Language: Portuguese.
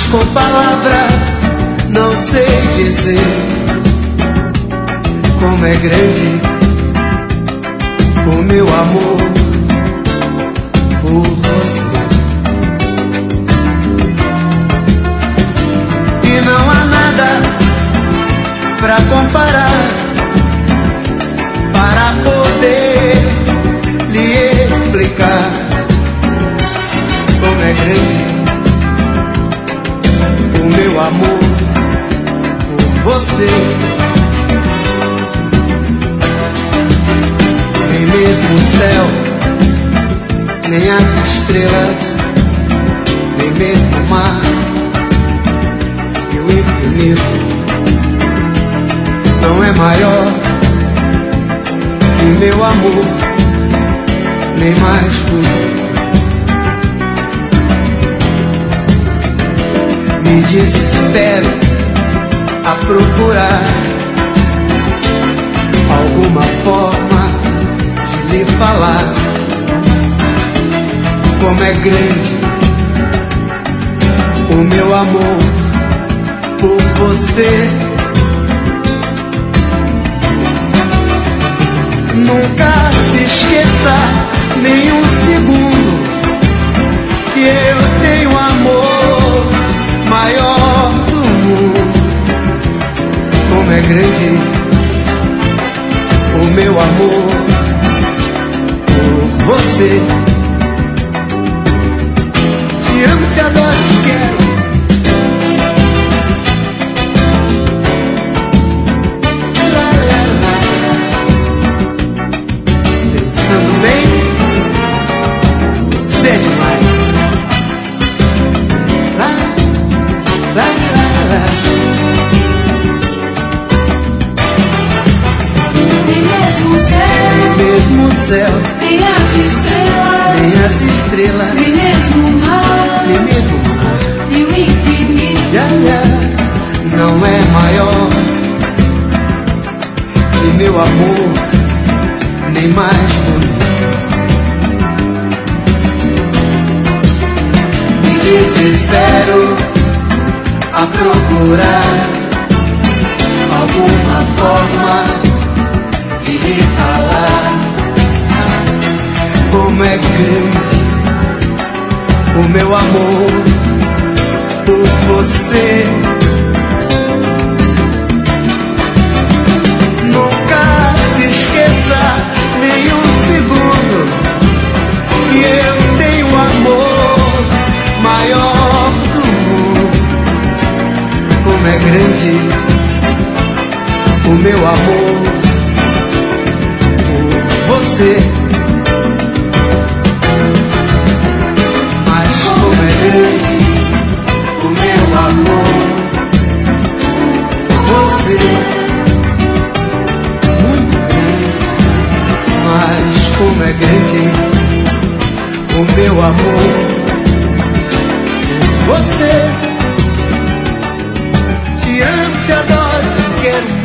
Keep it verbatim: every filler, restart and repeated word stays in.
com palavras não sei dizer como é grande o meu amor por você. E não há nada pra comparar, para poder lhe explicar como é grande o meu amor por você. Nem mesmo o céu, nem as estrelas, nem mesmo o mar e o infinito não é maior que meu amor, nem mais bonito. Me desespero a procurar alguma forma de lhe falar como é grande o meu amor por você. Nunca se esqueça nem um segundo que eu tenho amor maior do mundo. Como é grande o meu amor por você. Te amo, te adoro, te quero. Pensando bem, você é demais. Lá, lá, lá, lá. Nem mesmo o céu, Nem mesmo o céu, nem as estrelas, nem as estrelas, nem mesmo o mar, nem mesmo o mar, e o infinito yeah, yeah, não é maior que meu amor, nem mais bonito. Me desespero a procurar alguma forma de lhe falar como é grande o meu amor por você. Nunca se esqueça nem um segundo que eu tenho amor maior do mundo. Como é grande o meu amor por você. Mas como é grande o meu amor por você. Muito grande. Mas como é grande o meu amor por você. Te amo, te adoro, te quero.